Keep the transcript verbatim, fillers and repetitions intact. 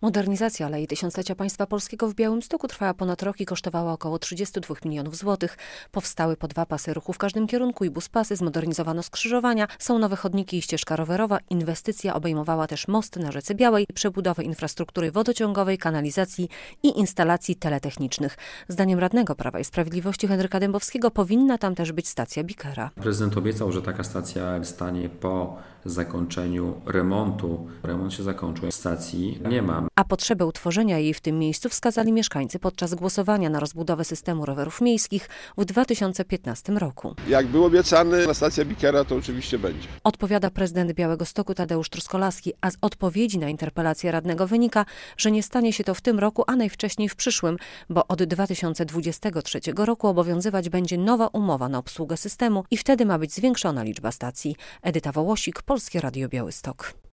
Modernizacja Alei Tysiąclecia Państwa Polskiego w Białymstoku trwała ponad rok i kosztowała około trzydzieści dwa milionów złotych. Powstały po dwa pasy ruchu w każdym kierunku i buspasy, zmodernizowano skrzyżowania, są nowe chodniki i ścieżka rowerowa. Inwestycja obejmowała też most na rzece Białej, przebudowę infrastruktury wodociągowej, kanalizacji i instalacji teletechnicznych. Zdaniem radnego Prawa i Sprawiedliwości Henryka Dębowskiego powinna tam też być stacja Bikera. Prezydent obiecał, że taka stacja stanie po zakończeniu remontu. Remont się zakończył, stacji nie ma. A potrzebę utworzenia jej w tym miejscu wskazali mieszkańcy podczas głosowania na rozbudowę systemu rowerów miejskich w dwa tysiące piętnastym roku. Jak był obiecany, stacja Bikera to oczywiście będzie. Odpowiada prezydent Białegostoku Tadeusz Truskolaski, a z odpowiedzi na interpelację radnego wynika, że nie stanie się to w tym roku, a najwcześniej w przyszłym, bo od dwa tysiące dwudziestego trzeciego roku obowiązywać będzie nowa umowa na obsługę systemu i wtedy ma być zwiększona liczba stacji. Edyta Wołosik, Polskie Radio Białystok.